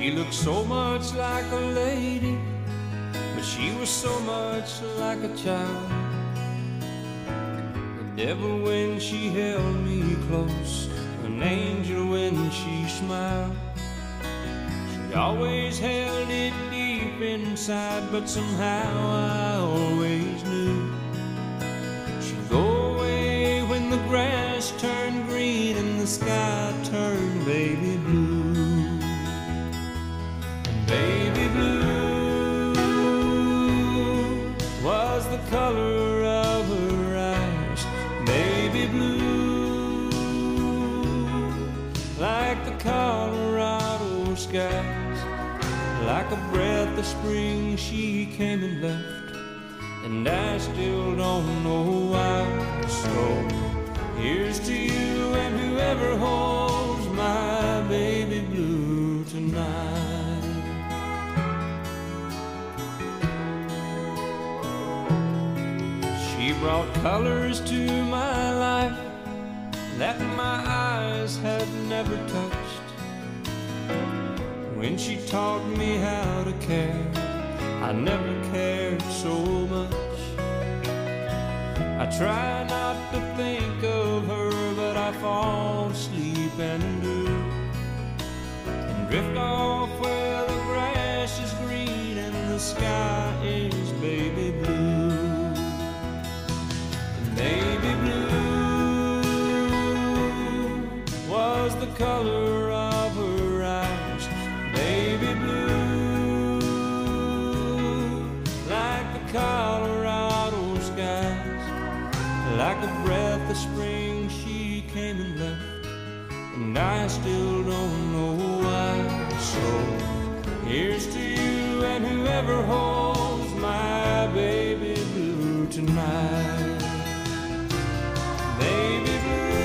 She looked so much like a lady, but she was so much like a child. The devil when she held me close, an angel when she smiled. She always held it deep inside, but somehow I always knew she'd go away when the grass turned green and the sky turned baby blue. And baby blue was the color of her eyes. Baby blue, like the Colorado skies. Like a breath of spring she came and left, and I still don't know why. So here's to you and whoever holds my baby blue tonight. She brought colors to my life that my eyes had never touched. When she taught me how to care, I never cared so much. I try not to think of her, but I fall asleep and do, and drift off where the grass is green and the sky is baby blue. And baby blue was the color of her eyes. Baby blue, like the Colorado skies. Like a breath of spring she came and left, and I still don't know why. So here's to you and whoever holds my baby blue tonight. Baby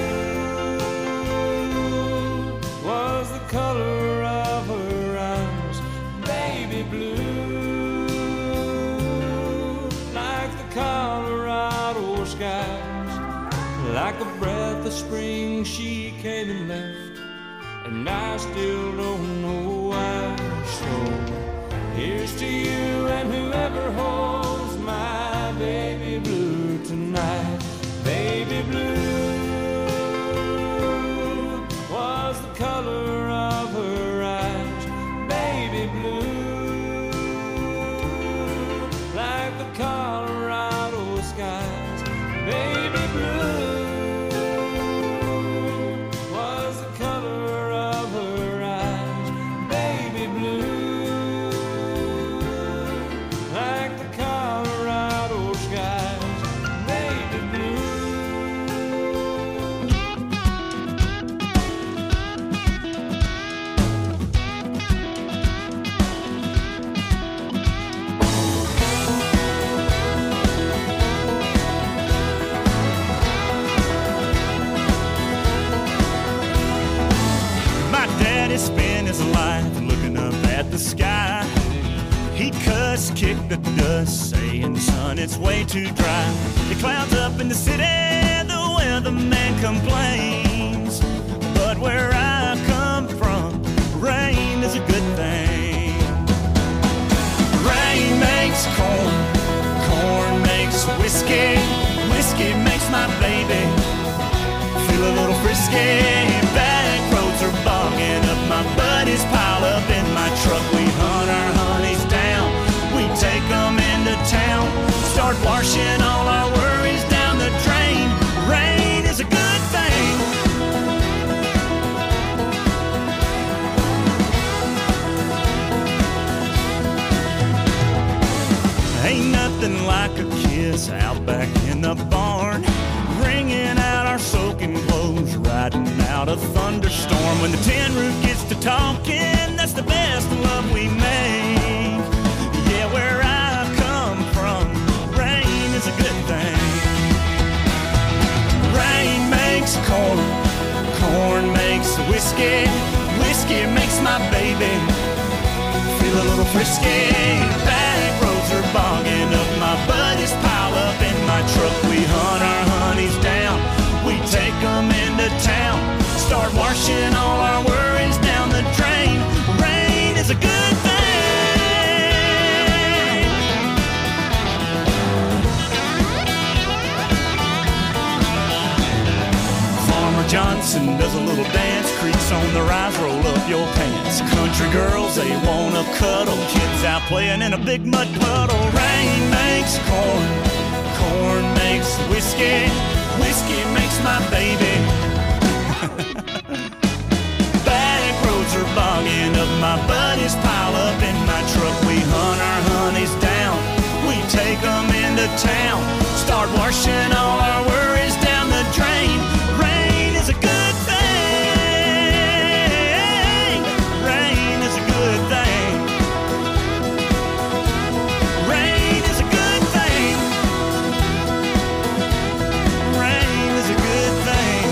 blue was the color of her eyes. Baby blue, like the Colorado skies. Like a breath of spring she came and left, and I still don't know why. So here's to you and whoever holds my baby blue tonight. Baby blue was the color of her eyes. Baby blue, like the Colorado skies. Baby blue was the color of her eyes. Baby blue, like the Colorado skies. Baby blue. My daddy spent his life looking up at the sky. He cussed, kicked the dust, saying, son, it's way too dry. It clouds up in the city, the weatherman complains. But where I come from, rain is a good thing. Rain makes corn, corn makes whiskey, whiskey makes my baby feel a little frisky. Back roads are bogging up, my buddies pile up in my truck. We hunt our honeys down, we take them into town, start washing all our worries down the drain. Rain is a good thing. Ain't nothing like a kiss out back in the barn, wringing out our soaking clothes, riding out a thunderstorm. When the tin roof gets to talking, that's the best love we make. Yeah, where I come from, rain is a good thing. Rain makes corn, corn makes whiskey, whiskey makes my baby feel a little frisky. Back roads are bogging up, my buddies pile up in my truck. We hunt our honeys down, we take them into town, start washing all our worries down the drain. Rain is a and does a little dance. Creaks on the rise, roll up your pants. Country girls, they wanna cuddle. Kids out playing in a big mud puddle. Rain makes corn, corn makes whiskey, whiskey makes my baby. Back roads are bogging up, my buddies pile up in my truck. We hunt our honeys down, we take them into town. Start washing all our worries down the drain. Rain is a good thing. Rain is a good thing. Rain is a good thing. Rain is a good thing.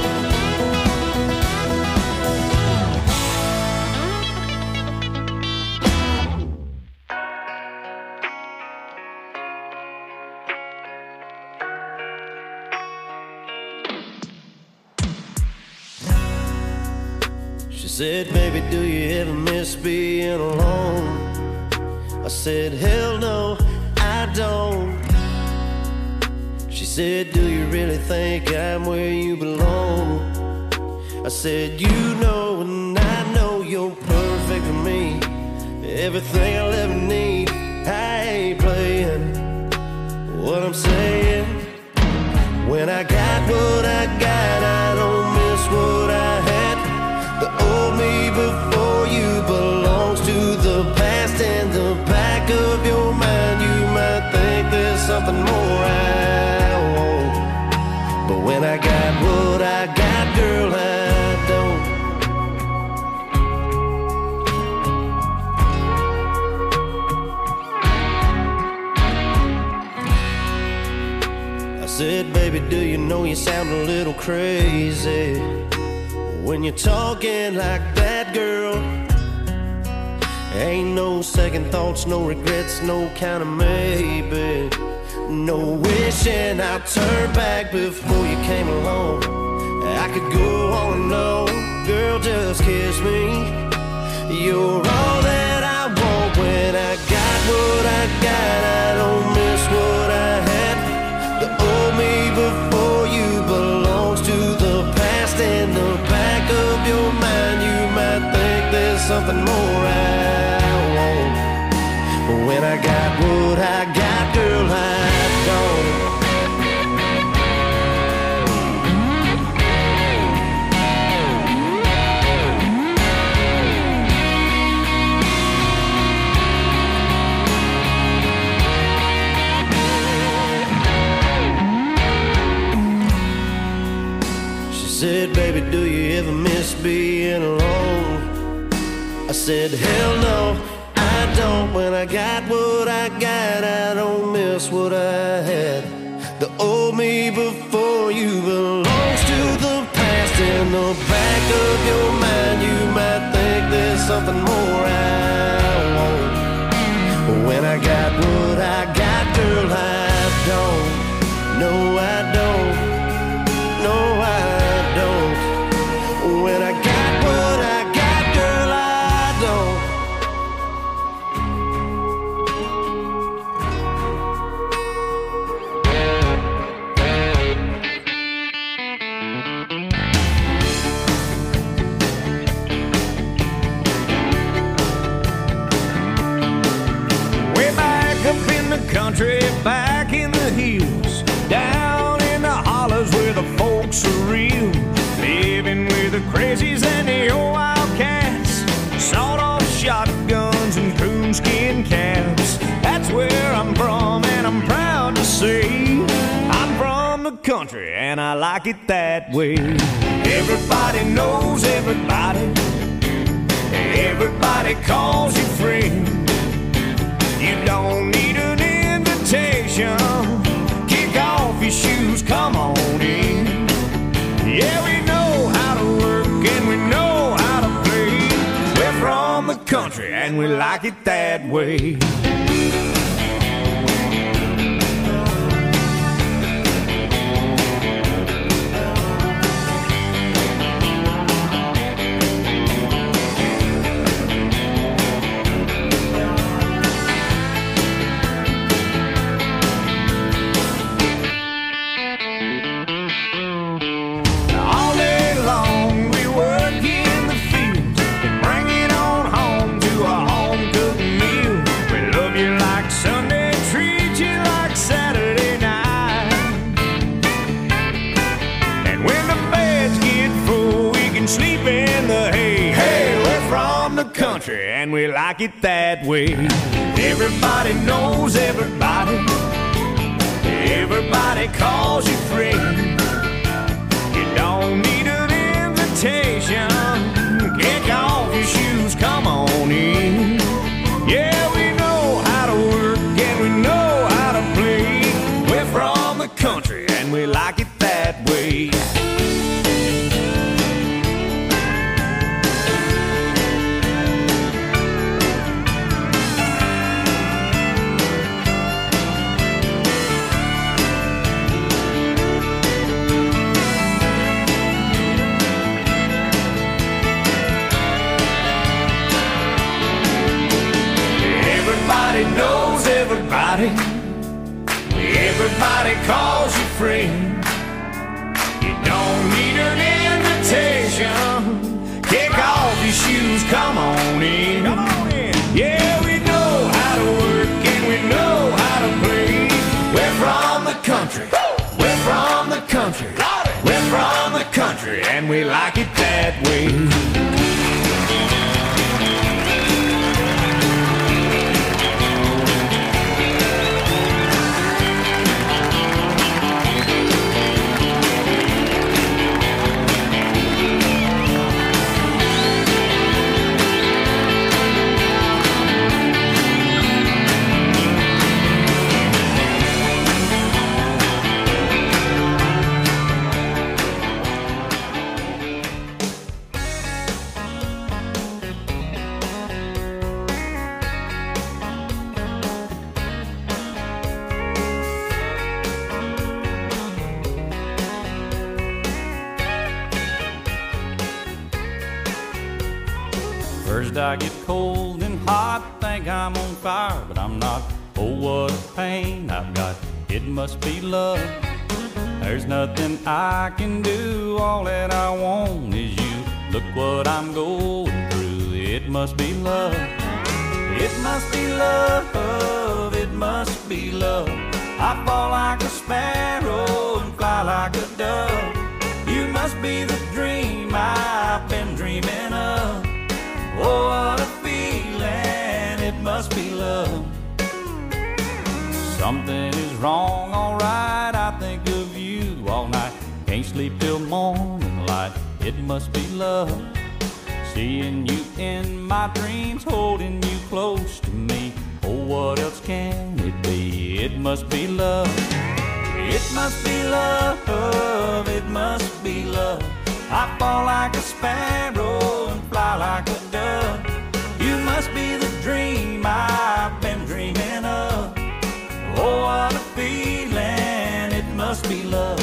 She said, baby, do you ever miss being alone? I said, hell no, I don't. She said, do you really think I'm where you belong? I said, you know and I know you're perfect for me. Everything I'll ever need. I ain't playing what I'm saying. When I got what I got, I don't miss what I had. The old me before you belongs to the past. In the back of your mind, you might think there's something more I want. But when I got what I got, girl, I don't. I said, baby, do you know you sound a little crazy when you're talking like that, girl? Ain't no second thoughts, no regrets, no kind of maybe. No wishing I'd turn back before you came along. I could go on and on, girl, just kiss me. You're all that I want. When I got what I got, I don't miss what I had. The old me before you belongs to the past. In the back of your mind, you might think there's something more I want. But when I got what I got, girl, I don't. She said, baby, do you ever miss being alone? I said, hell no, I don't. When I got what I got, I don't miss what I had. The old me before you belongs to the past. In the back of your mind, you might think there's something more I want. But when I got what I got, girl, I don't. No, I don't. No, I don't. When I got what I got, girl, I don't. Way back up in the country, back in the hills, down in the hollers where the folks are real, living with the crazies and the old wildcats, sawed-off shotguns and coonskin caps. That's where I'm from, and I'm proud to say I'm from the country, and I like it that way. Everybody knows everybody, everybody calls you friend. You don't need an invitation. Kick off your shoes, come on in. Yeah, we know how to work and we know how to play. We're from the country and we like it that way. country, and we like it that way. Everybody knows everybody. Everybody calls you friend. You don't need an invitation. Kick off your shoes, come on in. Yeah, we know how to work and we know how to play. We're from the country and we like it that way. Everybody knows everybody. Everybody calls you friend. You don't need an invitation. Kick off your shoes, come on in. Come on in. Yeah, we know how to work and we know how to play. We're from the country. We're from the country. We're from the country and we like it that way. First I get cold and hot, think I'm on fire, but I'm not. Oh, what a pain I've got, it must be love. There's nothing I can do, all that I want is you. Look what I'm going through, it must be love. It must be love, it must be love. I fall like a sparrow and fly like a dove. You must be the dream I've been dreaming of. Oh, what a feeling, it must be love. Something is wrong, alright, I think of you all night. Can't sleep till morning light, it must be love. Seeing you in my dreams, holding you close to me. Oh, what else can it be? It must be love. It must be love, it must be love. I fall like a sparrow and fly like a dove. You must be the dream I've been dreaming of. Oh, what a feeling, it must be love.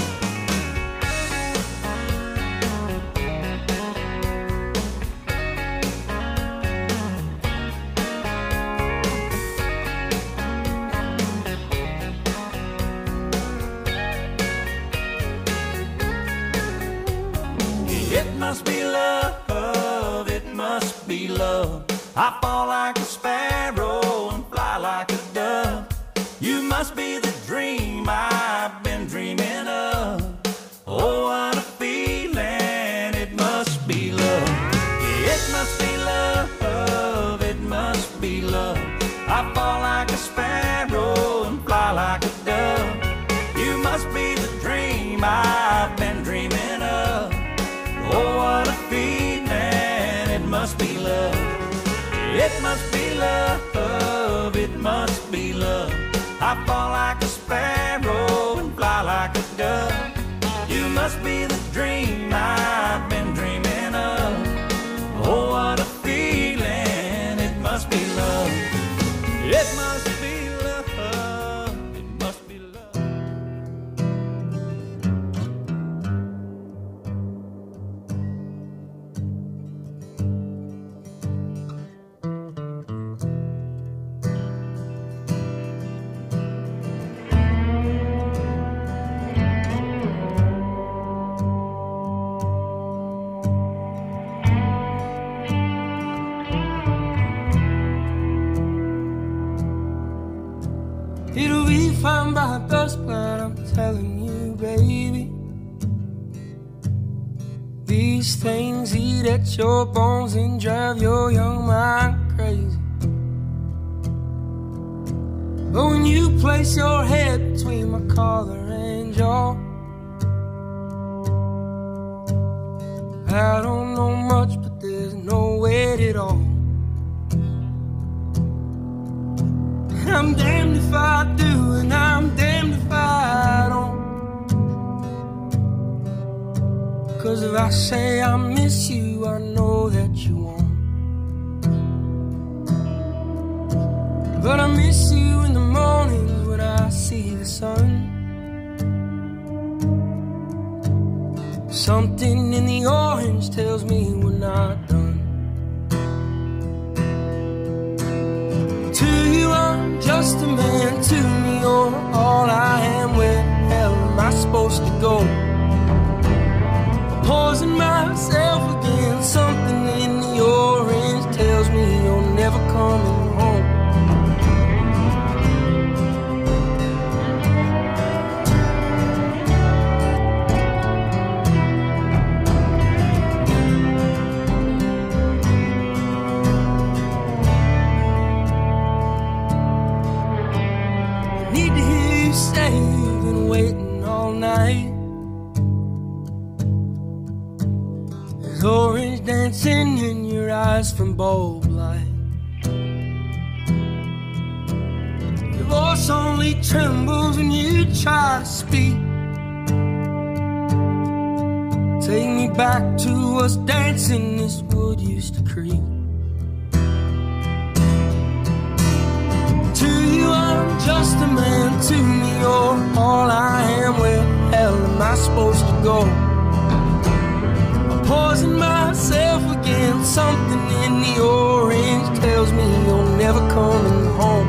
It must be love, it must be love. I fall like a sparrow and fly like a dove. You must be the dream I've been dreaming of. Oh, what a feeling, it must be love. It must be love, it must be love. I fall like a sparrow and fly like a dove. You must be the dream I've been dreaming of. Oh, what a feeling, it must be love. It must be love, it must be love. I fall like a sparrow and fly like a dove. You must be the dream I've been dreaming of. Oh, what a feeling, it must be love. It must be love, it must be love. these things eat at your bones and drive your young mind crazy. But when you place your head between my collar and jaw, I don't know much, but there's no weight at all. I'm damned if I do, and I'm damned if I don't. 'Cause if I say I miss you, I know that you won't. But I miss you in the mornings when I see the sun. Something in the orange tells me we're not done. To you I'm just a man, to me you're all I am. Where the hell am I supposed to go? Poison myself again. Something in the orange tells me you're never coming home. Need to hear you say you've been waiting all night. Orange dancing in your eyes from bulb light. Your voice only trembles when you try to speak. Take me back to us dancing this wood used to creep. To you I'm just a man, to me you're all I am. Where the hell am I supposed to go? Poison myself again. Something in the orange tells me you're never coming home.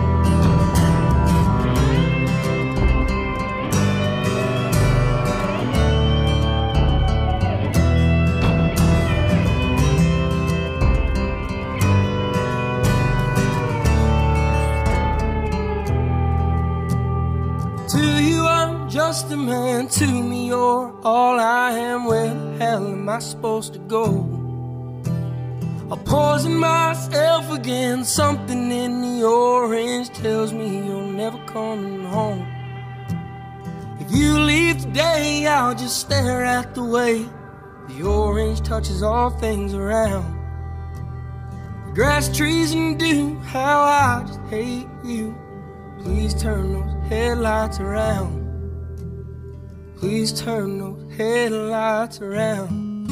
To you I'm just a man, to me you're all I am. Where the hell am I supposed to go? I'll poison myself again. Something in the orange tells me you're never coming home. If you leave today, I'll just stare at the way the orange touches all things around. The grass, trees, and dew, how I just hate you. Please turn those headlights around. Please turn those headlights around.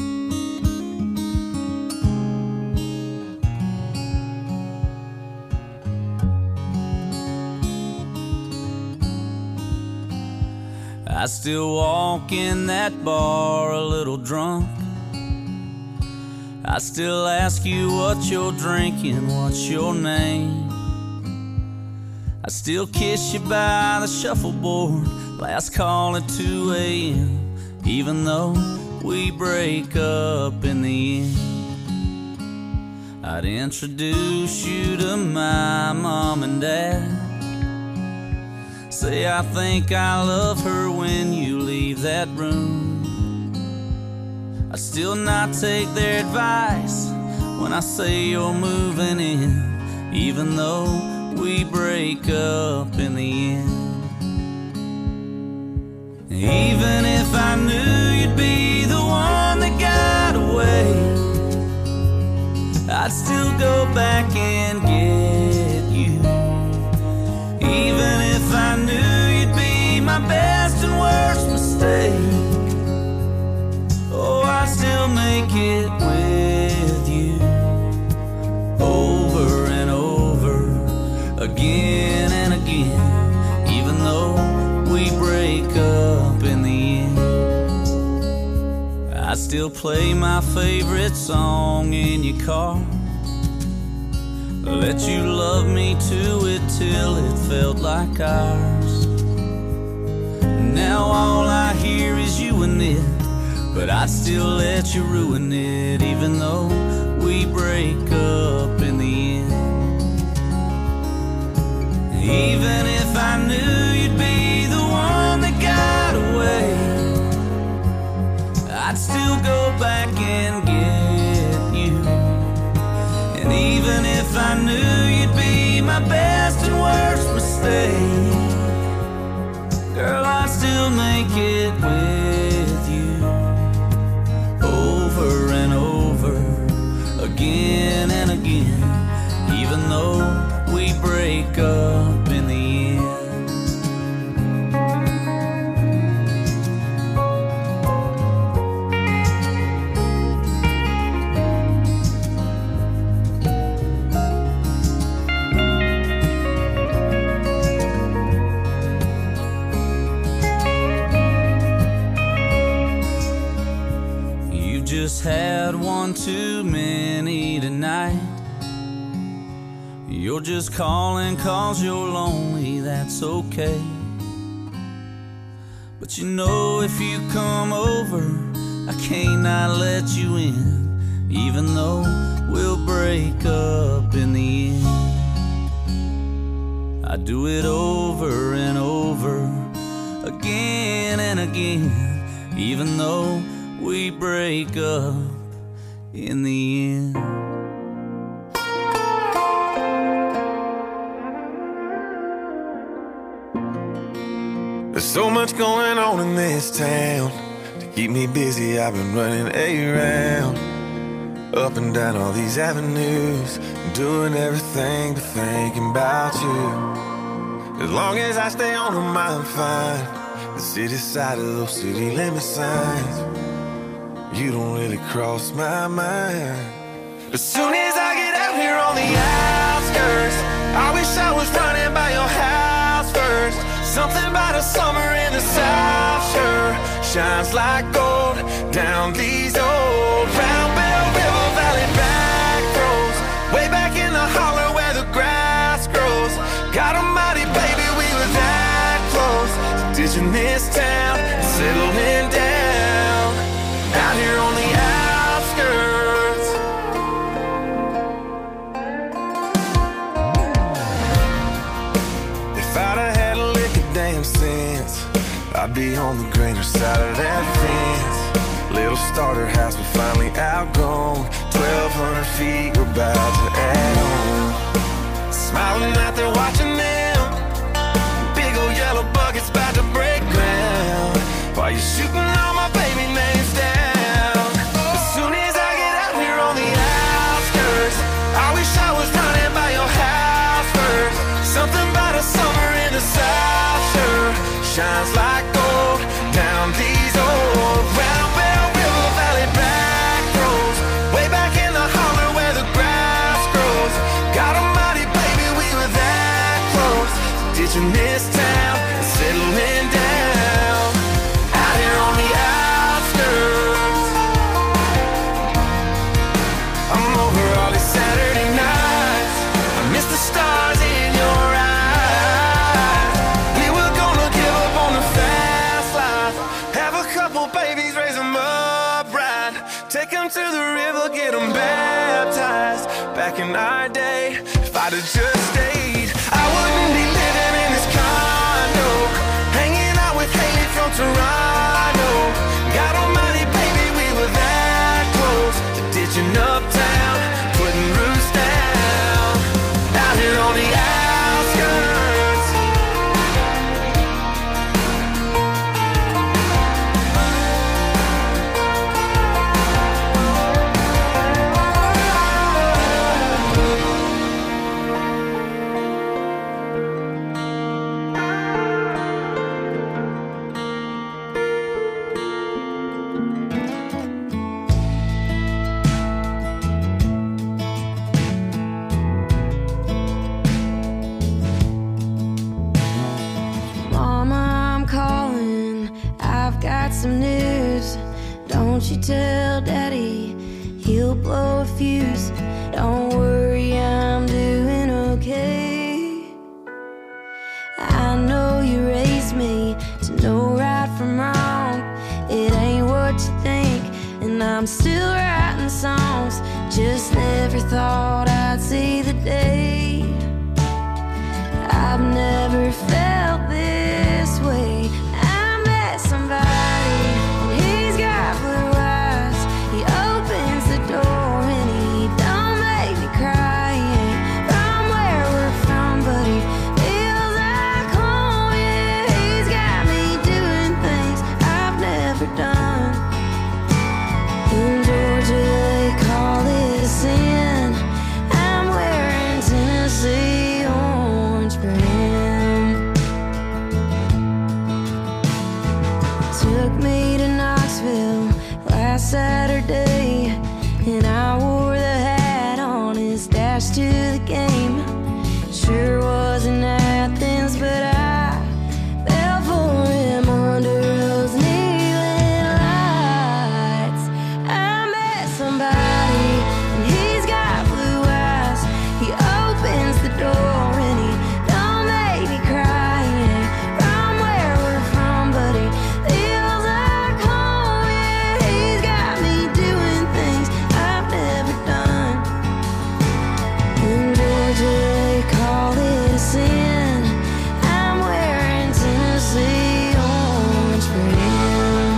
I still walk in that bar a little drunk. I still ask you what you're drinking, what's your name. I still kiss you by the shuffleboard, last call at 2 a.m. Even though we break up in the end, I'd introduce you to my mom and dad. Say I think I love her when you leave that room. I still not take their advice when I say you're moving in, even though we break up in the end. Even if I knew you'd be the one that got away, I'd still go back and get you. Even if I knew you'd be my best and worst mistake, oh, I'd still make it with you. Over and over, again and again, even though we break up in the end. I still play my favorite song in your car, let you love me to it till it felt like ours. Now all I hear is you and it, but I'd still let you ruin it, even though we break up in the end. Even if I knew you'd be the one that got away, I'd still go back and get I knew you'd be my best and worst mistake. Girl, I'd still make it with you, over and over, again and again, even though we break up in the end. Just had one too many tonight. You're just calling 'cause you're lonely, that's okay. But you know if you come over, I can't not let you in, even though we'll break up in the end. I do it over and over, again and again, even though we break up in the end. There's so much going on in this town. To keep me busy, I've been running around, up and down all these avenues, doing everything but thinking about you. As long as I stay on them, I'm fine. The city side of those city limit signs, you don't really cross my mind. As soon as I get out here on the outskirts, I wish I was running by your house first. Something about a summer in the South sure shines like gold down these old Round Bell River Valley back roads, way back in the holler where the grass grows. God almighty, baby, we were that close to ditching this town and settling down out here on the outskirts. If I'd have had a lick of damn sense, I'd be on the greener side of that fence. Little starter house, but finally outgrown. 1,200 feet, we're about to add on. Smiling out there watching them, big old yellow buckets about to break ground, while you're shooting all my baby names down. As soon as I get out here on the outskirts, I wish I was running by your house first. Something about a summer in the South sure shines like gold down these old Round Bell River Valley back roads, way back in the holler where the grass grows. God almighty, baby, we were that close to ditching this town and settling down out here on the outskirts. I'm over all these Saturday nights, I miss the stars in your eyes. We were gonna give up on the fast life, have a couple babies, raise them up right, take them to the river, get them baptized. Back in our day, if I'd have just stayed, I wouldn't be living in this condo, hanging out with Haley from Toronto. God almighty, baby, we were that close to ditching uptown, putting roots down out here on the outskirts. Some news, don't you tell Daddy, he'll blow a fuse. Don't worry, I'm doing okay. I know you raised me to know right from wrong. It ain't what you think, and I'm still writing songs. Just never thought I'd see the day. I've never felt this way. I met somebody, and he's got blue eyes. He opens the door and he don't make me cry. He ain't to the game. Sure wasn't Athens, but I fell for him under those neon lights. I met somebody and he's got blue eyes. He opens the door and he don't make me cry. He ain't from where we're from, but he feels like home. Yeah, he's got me doing things I've never done. In Georgia they call it a sin. I'm wearing Tennessee orange for him.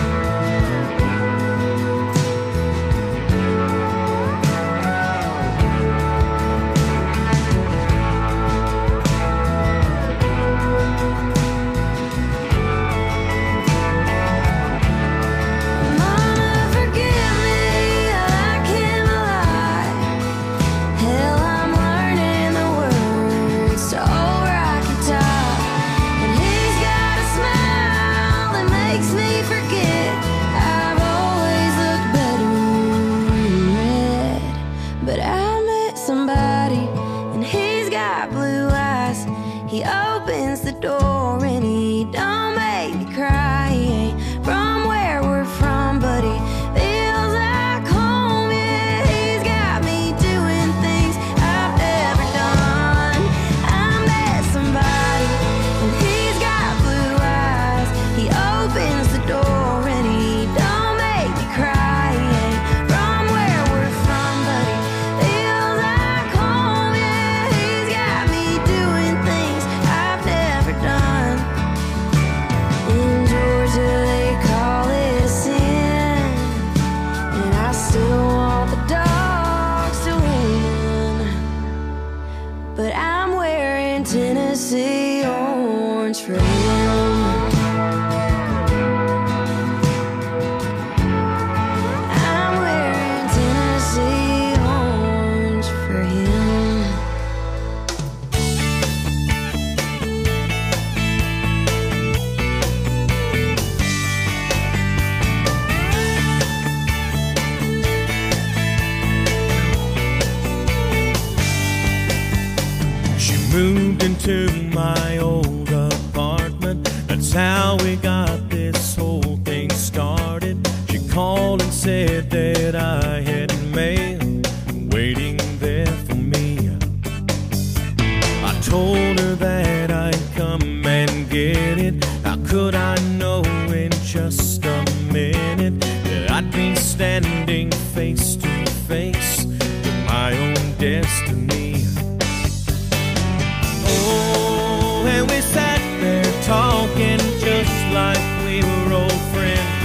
Mama, forgive me, I came alive. Hell, I'm learning the words to Old Rocky Top. And he's got a smile that makes me forget I've always looked better in red. But I met somebody and he's got blue eyes. He opens the door and he don't make me cry. He ain't from where we're from, but he feels like home. Yeah, he's got me doing things I've never done. I met somebody and he's got blue eyes. He opens the door and he don't make me cry. He ain't from where we're from, but he feels like home. Yeah, he's got me doing things I've never done. In Georgia they call it a sin, and I still want the dogs to win. But I'm wearing Tennessee orange for him. I'm wearing Tennessee orange for him. She moved into my old apartment. That's how we got this whole thing started. She called and said that I had mail waiting there for me. I told her that I'd come and get it. How could I know in just a minute that I'd be standing face to face with my own destiny? Oh, and we sat there talking just like we were old friends.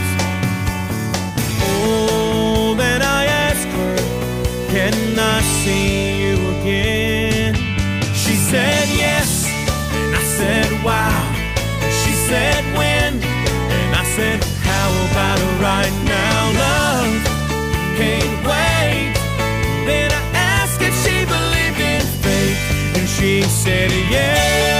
Oh, then I asked her, can I see you again? She said yes, and I said wow. And she said when, and I said how about right now? Love can't wait. Then I asked if she believed in fate, and she said yes.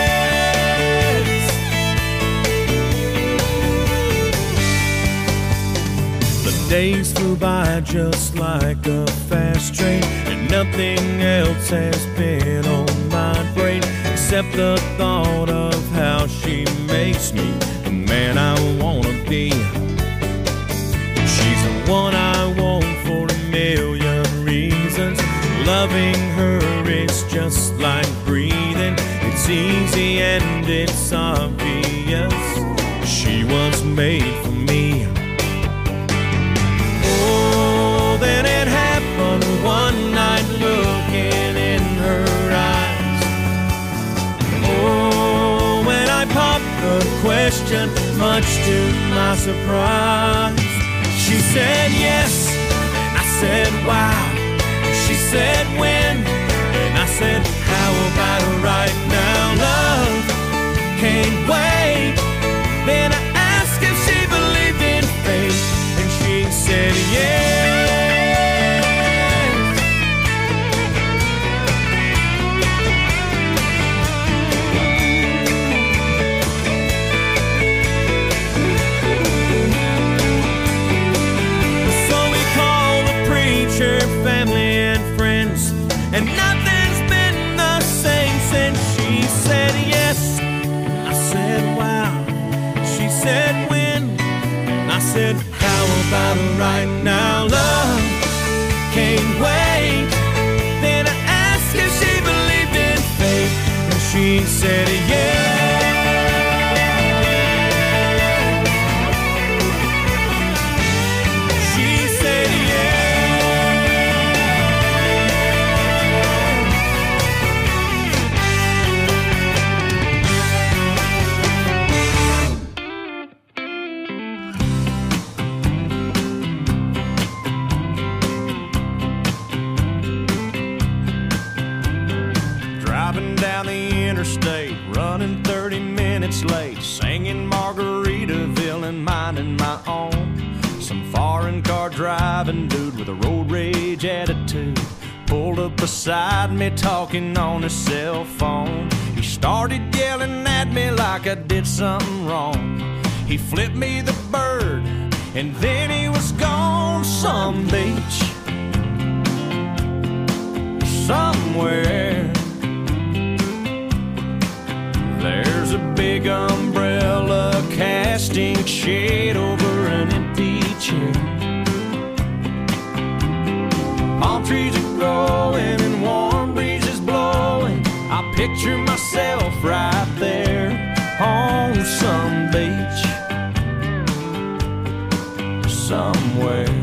The days flew by just like a fast train, and nothing else has been on my brain except the thought of how she makes me the man I wanna be. She's the one I want for a million reasons. Loving her is just like breathing. It's easy and it's obvious. She was made for me. Oh, then it happened one night looking in her eyes. Oh, when I popped the question, much to my surprise, she said yes, and I said wow. She said when, and I said how about right now? Love can't wait. Then I asked if she believed in fate, and she said yes. So we called the preacher, family and friends, time right now. Love can't wait. Then I asked if she believed in fate, and she said yeah. Down the interstate, running 30 minutes late, singing Margaritaville and minding my own. Some foreign car driving dude with a road rage attitude pulled up beside me, talking on his cell phone. He started yelling at me like I did something wrong. He flipped me the bird and then he was gone. Some beach somewhere, there's a big umbrella casting shade over an empty chair. Palm trees are growing and warm breezes blowing. I picture myself right there on some beach somewhere.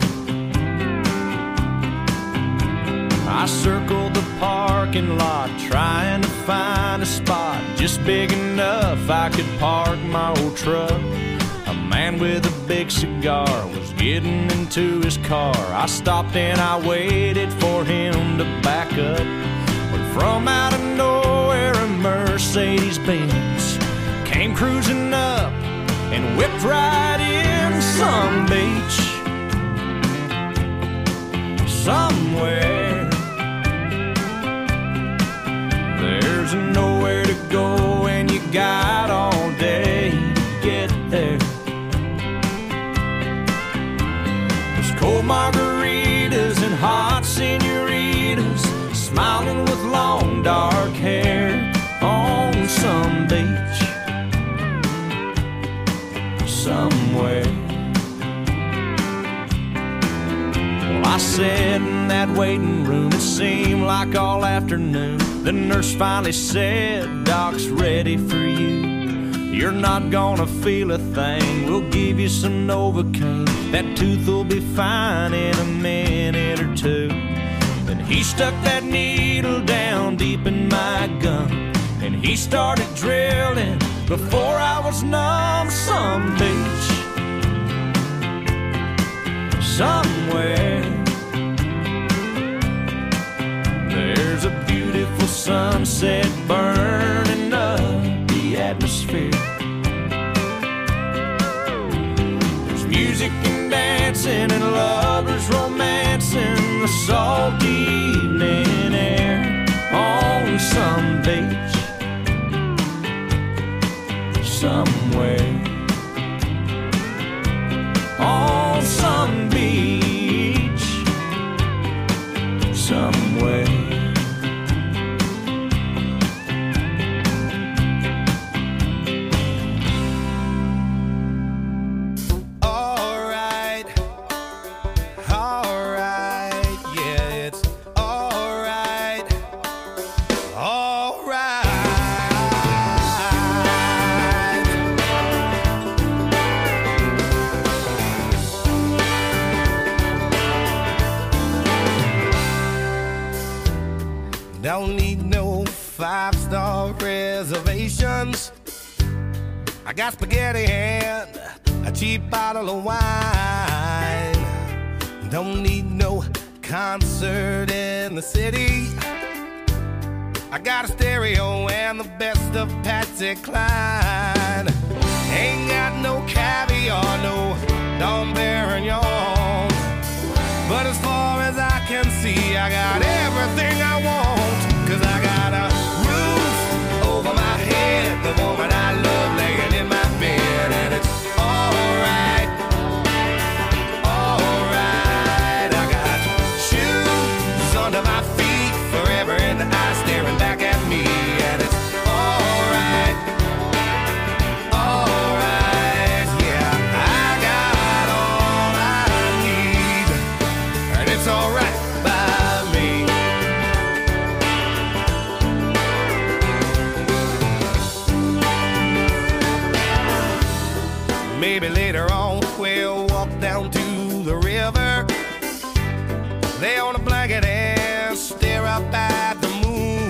I circled the parking lot trying to find a spot just big enough I could park my old truck. A man with a big cigar was getting into his car. I stopped and I waited for him to back up. But from out of nowhere a Mercedes-Benz came cruising up and whipped right in. Some beach somewhere, there's nowhere to go and you got all day to get there. There's cold margaritas and hot senoritas smiling with long dark hair on some beach somewhere. Well, I sat in that waiting room, it seemed like all afternoon. The nurse finally said, Doc's ready for you. You're not gonna feel a thing, we'll give you some Novocaine. That tooth will be fine in a minute or two. Then he stuck that needle down deep in my gum, and he started drilling before I was numb. Some beach somewhere, there's a beautiful sunset burning up the atmosphere. There's music and dancing and lovers romancing the salty evening air on some beach somewhere. On some beach somewhere. Don't need no 5-star reservations. I got spaghetti and a cheap bottle of wine. Don't need no concert in the city. I got a stereo and the best of Patsy Cline. Ain't got no caviar, no Dom Perignon. But as far as I can see, I got everything I want. 'Cause I got a roof over my head, the woman I love laying in my bed, and it's alright, alright. I got shoes under my feet, forever in the eye staring back at me, and it's alright, alright. Yeah, I got all I it's alright by me. Maybe later on we'll walk down to the river, lay on a blanket and stare up at the moon.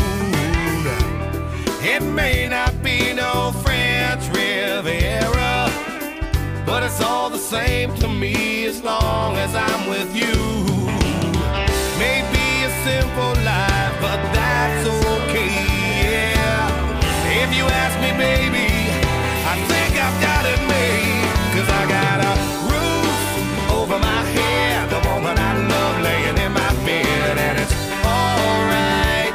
It may not be no French Riviera, but it's all the same to me as long as I'm with you. Maybe a simple life, but that's okay, yeah. If you ask me, baby, I think I've got it made. 'Cause I got a roof over my head, the woman I love laying in my bed, and it's alright,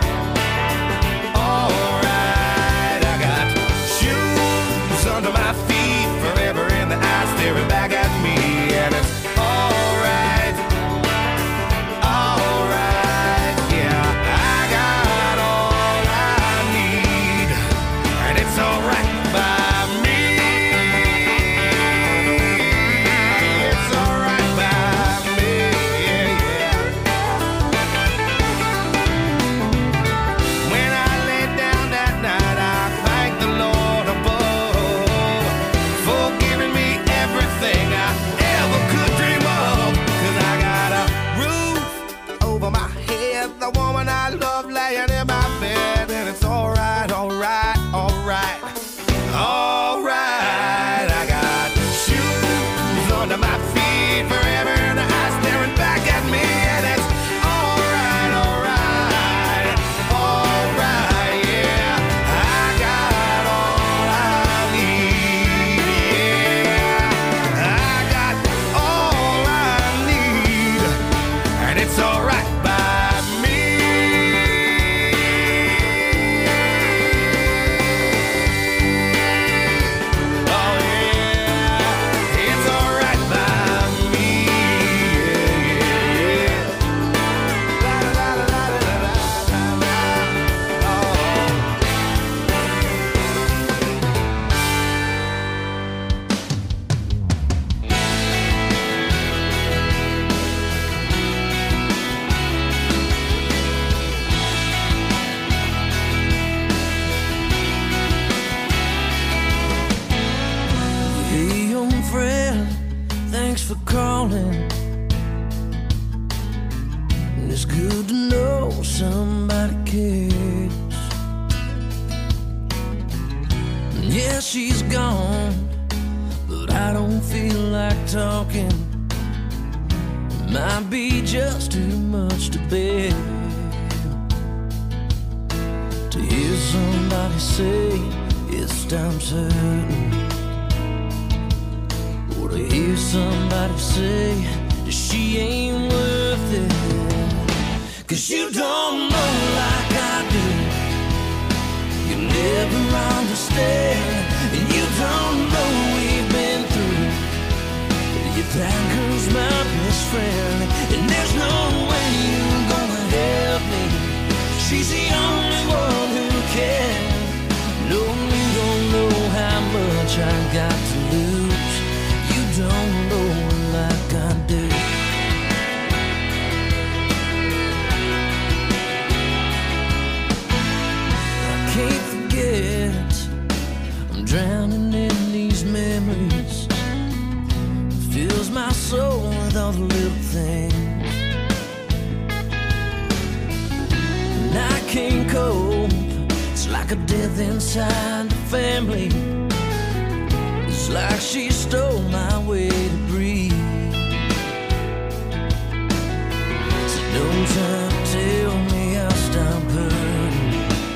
alright. I got shoes under my feet, forever in the eyes staring back at me, and it's alright, alright, yeah. I got all I need, and it's alright by me. She's gone, but I don't feel like talking. It might be just too much to bear to hear somebody say it stops hurting, or to hear somebody say that she ain't worth it. 'Cause you don't know like I do, you never understand. And you don't know we've been through. That girl's my best friend, and there's no way you're gonna help me. She's the only one who can. No, you don't know how much I got to lose. You don't know like I do. I can't forget, I'm drowning in these memories. Fills my soul with all the little things, and I can't cope. It's like a death inside the family. It's like she stole my way to breathe. So don't try to tell me I'll stop hurting,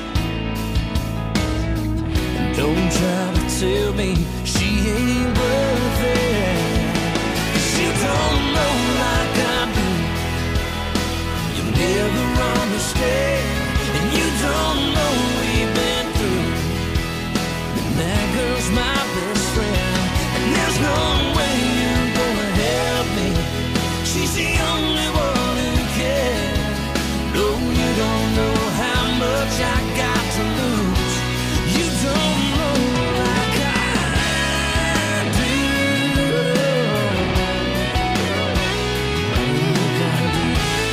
and don't try to tell me she ain't worth it. You don't know like I do, you never understand. And you don't know we've been through. And that girl's my best friend, and there's no way you're gonna help me. She's the only one who can. No, you don't know how much I got to lose. You don't know like I do.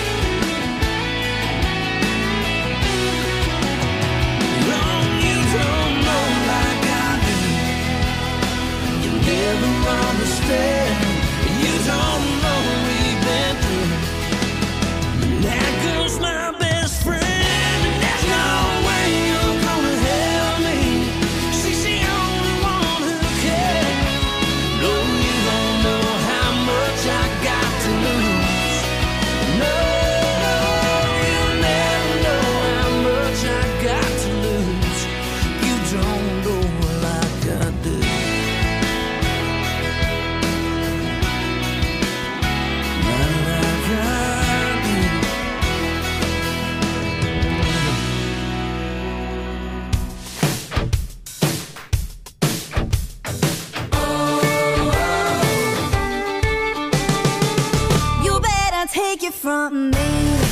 me.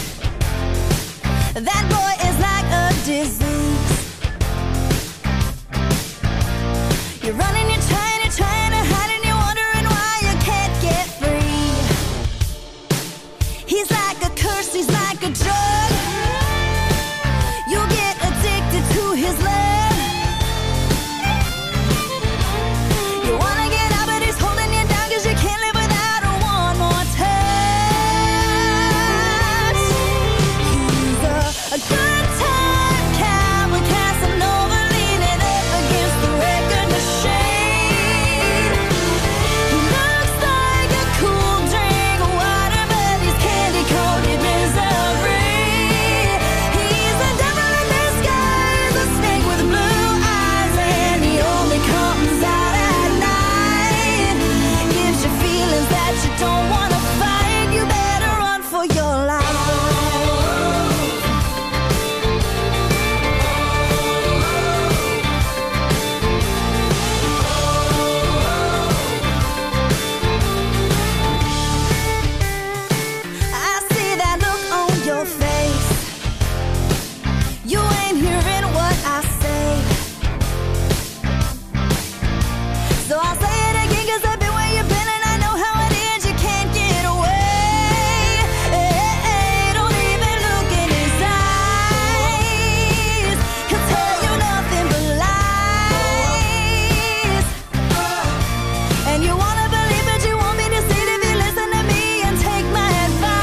That boy is like a disease. You're running, you're trying to hide, and you're wondering why you can't get free. He's like a curse, he's like a drug. You'll get addicted to his love. You wanna get out, but he's holding you down, 'cause you can't live without one more touch. He's a good time cowboy, Casanova, leaning up against the record machine. He looks like a cool drink of water, but he's candy-coated misery. He's the devil in disguise, a snake with blue eyes, and he only comes out at night. Gives you feelings that you don't want to fight. You better run for your life. I see that look on your face. You ain't hearing what I say. So I'll say it again, 'cause I've been where you've been, and I know how it is. You can't get away. Don't even look in his eyes. He'll tell you nothing but lies. And you wanna believe, but you won't be deceived if you listen to me and take my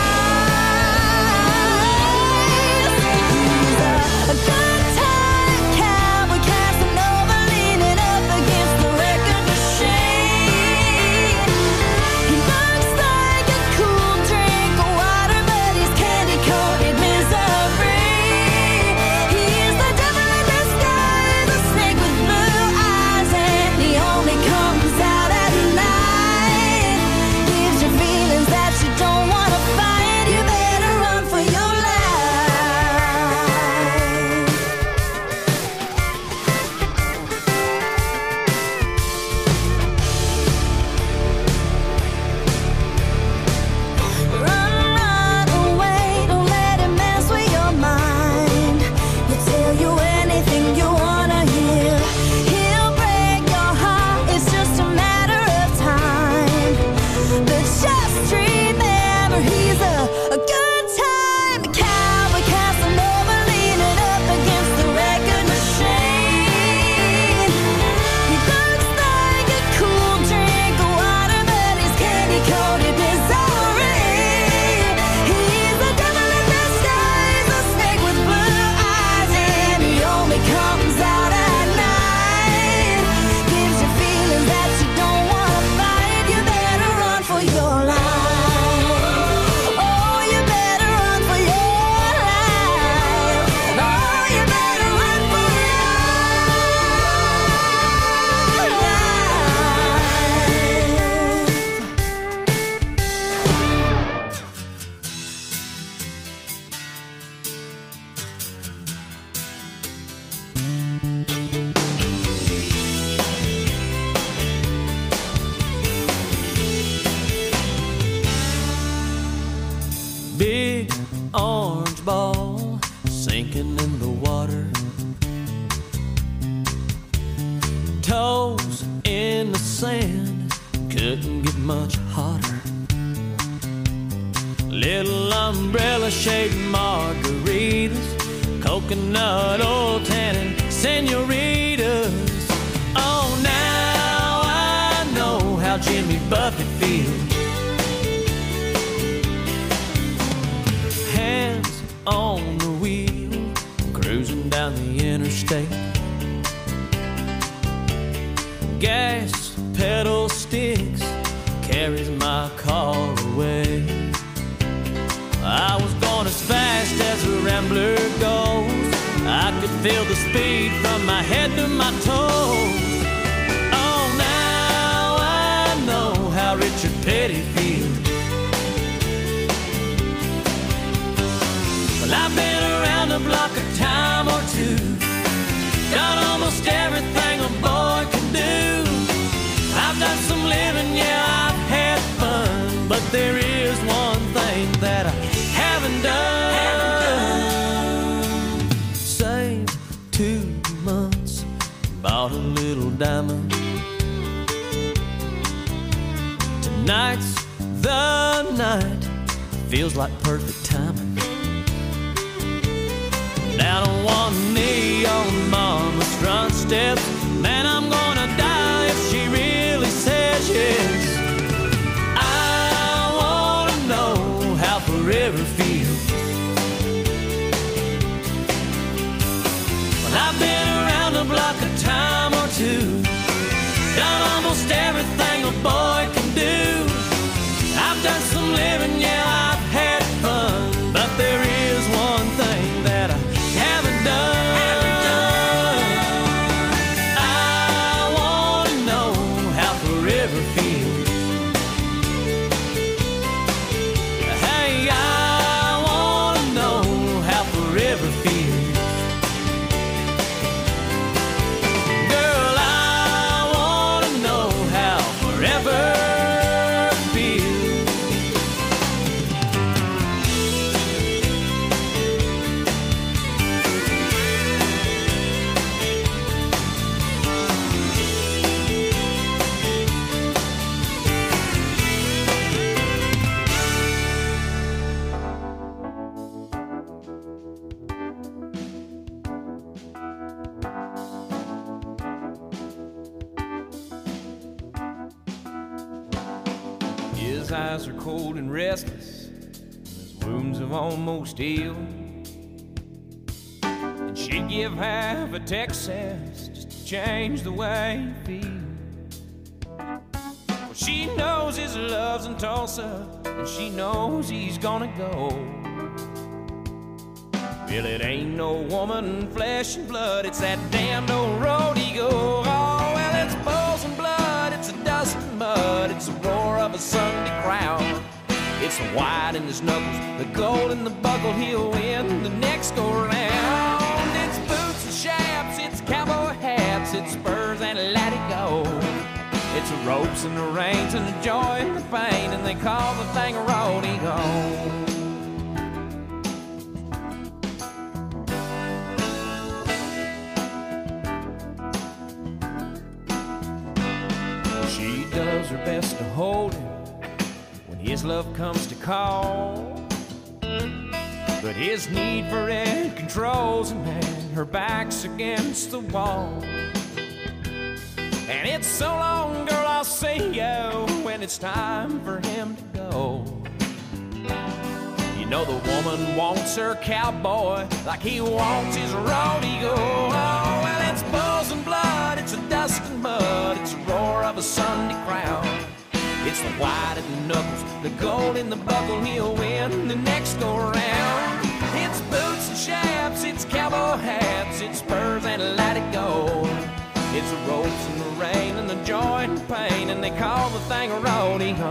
advice. He's a good time cowboy, Casanova, leaning up against the record machine. He looks like a cool drink of water, but he's candy-coated misery. He's the devil in disguise, a snake with blue eyes, and he only comes out at night. Gives you feelings that you don't want to fight. You better run for your life. Run away, don't let him mess with your mind. He'll tell you anything you wanna hear. He'll break your heart, it's just a matter of time. But just remember, he's a good time cowboy, Casanova, leaning up against the record machine. He looks like a cool drink of water, but he's candy-coated misery. He's the devil in disguise, a snake with blue eyes, and he only comes out at night. Gives you feelings that you don't want to fight. You better run for your life. Oh, you better run for your life. Oh, you better run for your Big orange ball sinking in the water. Toes in the sand, couldn't get much hotter. Little umbrella-shaped margaritas, coconut oil tanning senoritas. Oh, now I know how Jimmy Buffett feels. Hands on the wheel, cruising down the interstate. Gas pedal sticks, carries my car away. I was going as fast as a rambler goes. I could feel the speed from my head to my toes. Oh, now I know how Richard Petty feels. Well, I've been around the block a time or two, done almost everything a boy can do. I've done some living, yeah, I've had fun, but there is one thing that I haven't diamond. Tonight's the night, feels like perfect timing. Down on one knee on mama's front steps, man, I'm gonna die if she really says yes. I wanna know how forever feels. Well, I've been around the block a time or two, done almost everything a boy can do. I've done some living, yeah, I've had fun, but there is one thing that I haven't done. I wanna know how forever feels. Hey, I wanna know how forever feels. Girl, I wanna know how forever feels. His eyes are cold and restless, his wounds have almost healed. And she'd give half a Texas just to change the way he feels. Well, she knows his love's in Tulsa, and she knows he's gonna go. Well, it ain't no woman, flesh and blood, it's that damned old road he go. Oh, well, it's bulls and blood, it's a dust and mud, it's the roar of a Sunday crowd. It's the white in his knuckles, the gold in the buckle, he'll win the next go round. It's boots and chaps, it's cowboy hats, it's spurs and let it go. It's the ropes and the reins and the joy and the pain, and they call the thing a road he goes. She does her best to hold him when his love comes to call, but his need for it controls him, and her back's against the wall. And it's so long, girl, I'll see you when it's time for him to go. You know the woman wants her cowboy like he wants his rodeo. Oh, well, it's bulls and blood, it's a dust and mud, it's the roar of a Sunday crowd. It's the white in the knuckles, the gold in the buckle, he'll win the next go round. It's boots and chaps, it's cowboy hats, it's spurs and let it go. It's the ropes and the rain and the joy and the pain, and they call the thing a rodeo.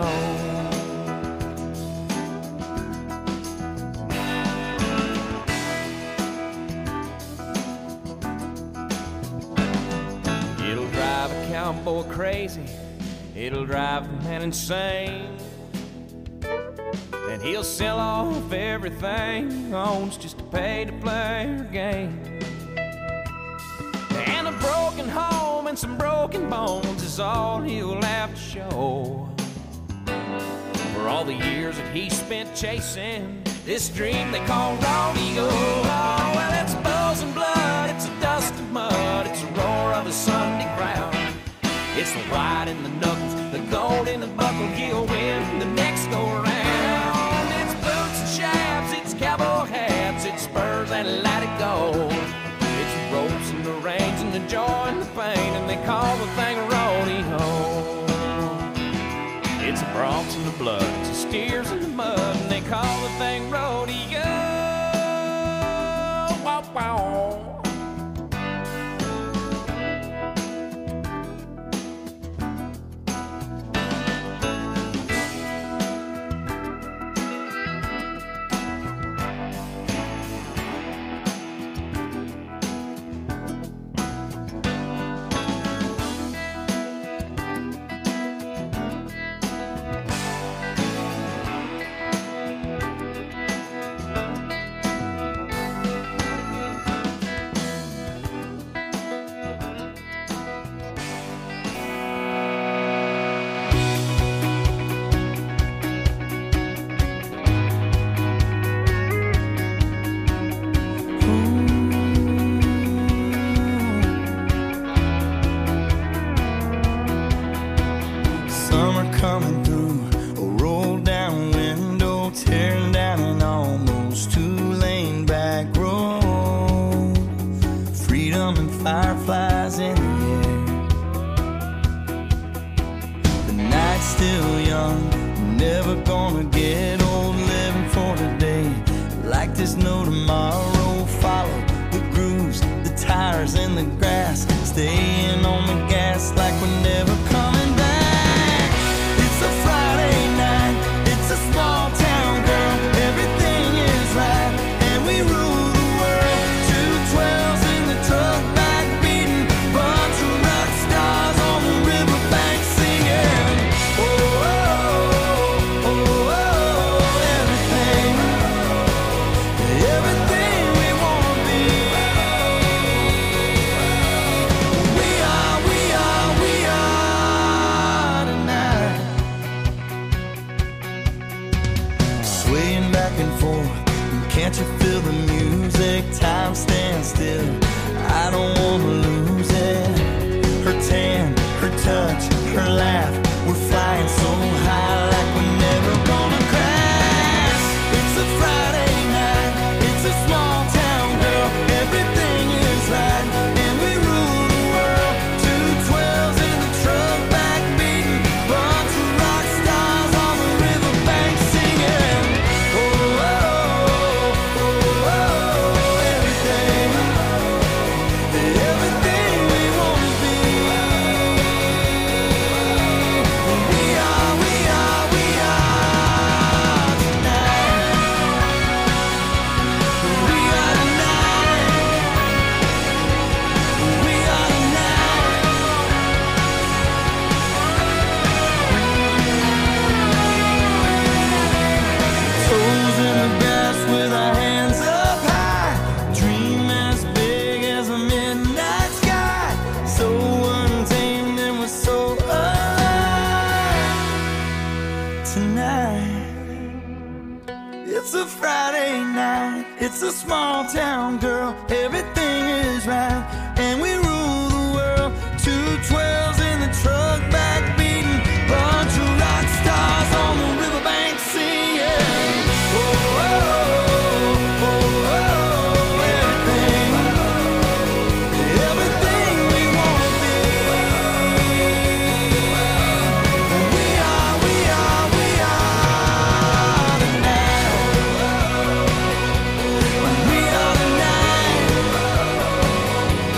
It'll drive a cowboy crazy, it'll drive a man insane. Then he'll sell off everything he owns just to pay to play her game. And a broken home and some broken bones is all he'll have to show for all the years that he spent chasing this dream they call rodeo. Oh, well, it's bulls and blood, it's a dust and mud, it's the roar of a Sunday crowd. It's the white in the knuckles, the gold in the buckle, he'll win the next go round. It's boots and chaps, it's cowboy hats, it's spurs and let it go. It's the ropes and the reins and the joy and the pain, and they call the thing a rodeo. It's the broncs and the blood, it's the steers in the mud, and they call the thing rodeo. Wow, wow. no tomorrow. Follow the grooves, the tires and the grass, staying on the gas like we're never coming back. It's a Friday night, it's a small town, girl, everything is right, and we rule the world. 212s in the truck back beating, bunch of rock stars on the riverbank singing. Oh, oh, oh, oh, everything we wanna be. We are tonight. Swaying back and forth, can't you feel the music? Time stands still, I don't wanna lose it. Her tan, her touch, her laugh, we're flying so high like we're never gonna crash. It's a Friday night, it's a small town, girl, everything is right, and we rule the world. 212s in the truck back beating, bunch of rock stars on the riverbank singing. Oh, oh, oh, oh, oh, everything we wanna be. We are It's a Friday night, it's a small town, girl, everything is right, and we rule the world. 212s in the truck back beating, bunch of rock stars on the riverbank singing. Oh, oh, oh, oh, oh, everything we wanna be. We are tonight. We are tonight.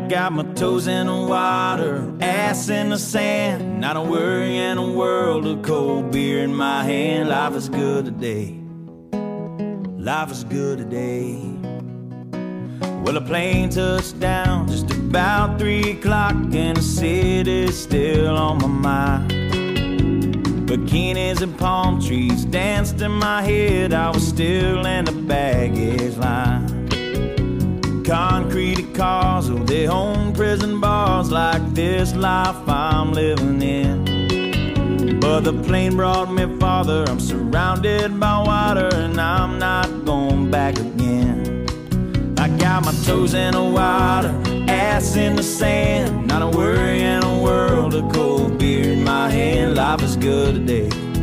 got my toes in the water, ass in the sand, not a worry in a world of cold beer in my hand. Life is good today. Life is good today. Well, a plane touched down just about 3 o'clock, and the city's still on my mind. Bikinis and palm trees danced in my head. I was still in the baggage line. Concrete cars, oh, they own prison bars like this life I'm living in. But the plane brought me farther. I'm surrounded by water, and I'm not going back again. I got my toes in the water, ass in the sand, not a worry in a world of cold beer in my hand. Life is good today.